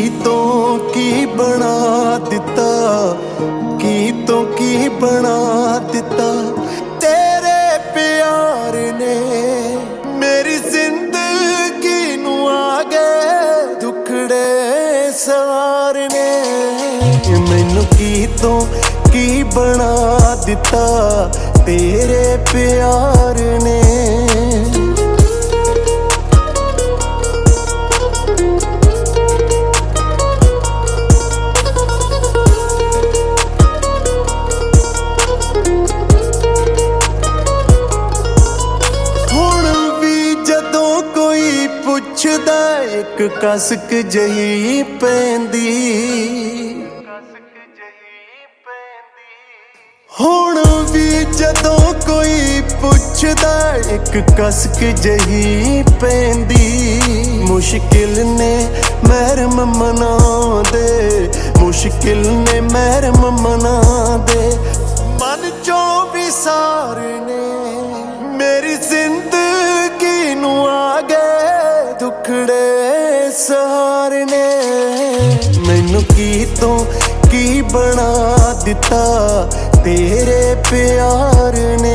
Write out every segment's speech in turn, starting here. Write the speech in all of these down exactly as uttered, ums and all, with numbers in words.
की तो की बना दिता, की तो की बना दिता तेरे प्यार ने। मेरी जिंदगी नू आगे दुखड़े सवारने। मैनू की तो की बना दिता तेरे प्यार ने। पुछदा एक कसक जही पैंदी, हुण भी जदों कोई पुछदा एक कसक जही पैंदी। मुश्किल ने महरम मना दे, मुश्किल ने महरम मना दे मन चों विसारने। मेरी जिंदगी नू आगे दुखड़े सहारने। मैनू की तो की बना दिता तेरे प्यार ने।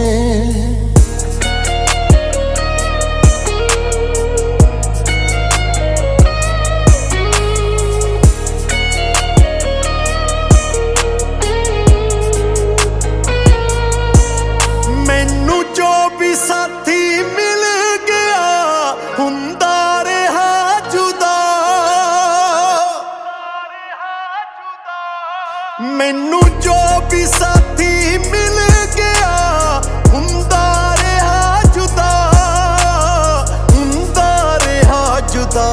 मैनू जो भी साथी मिल गया हुंदा रहा जुदा। मैनू जो भी साथी मिल गया हुंदा रहा जुदा, हुंदा रहा जुदा,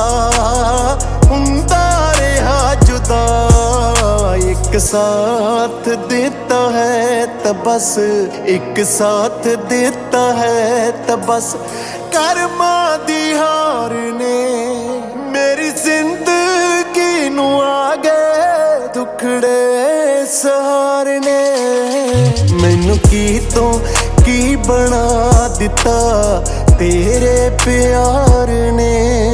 हुंदा रहा जुदा। एक साथ देता है तब बस, एक साथ देता है तब बस कर्मा दी हार ने। मेरी जिंदगी नू आगे दुखड़े सहारने। मैनू की तो की बना दिता तेरे प्यार ने।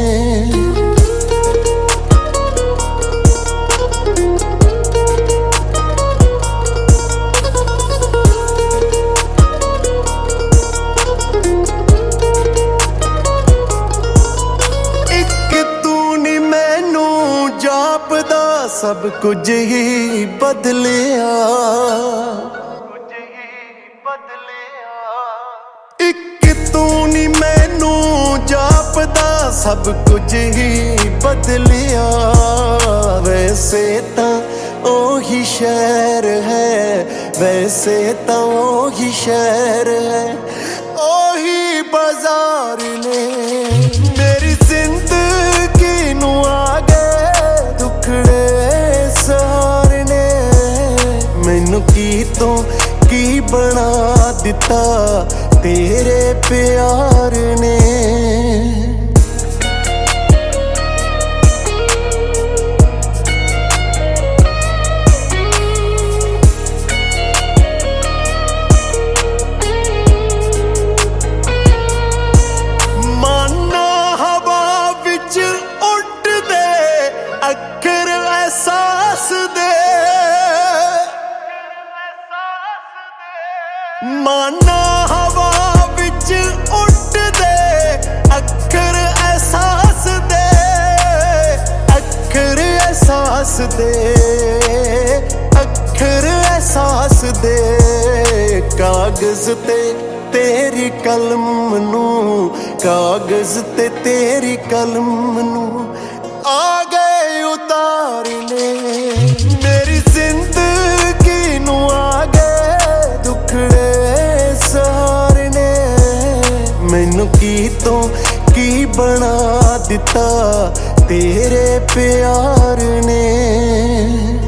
सब कुछ ही बदलिया, एक तू नी मैनू जापदा सब कुछ ही बदलिया। वैसे तां ओही शहर है, वैसे तां ओही शहर है, ओही बाजार ने। मेरी जिंदगी नू आगे दुखड़े सहारने। मैनू की तो की बना दिता तेरे प्यार ने। माना हवा विच उड़दे अखर एहसास दे, माना हवा विच उड़दे अखर एहसास दे, अखर एहसास दे, अखर एहसास दे। कागज ते तेरी कलम नू, कागज ते तेरी कलम नू आ गए उतारने। मेरी जिंदगी नू आगे दुखड़े सहारने। मैनू की तो की बना दिता तेरे प्यार ने।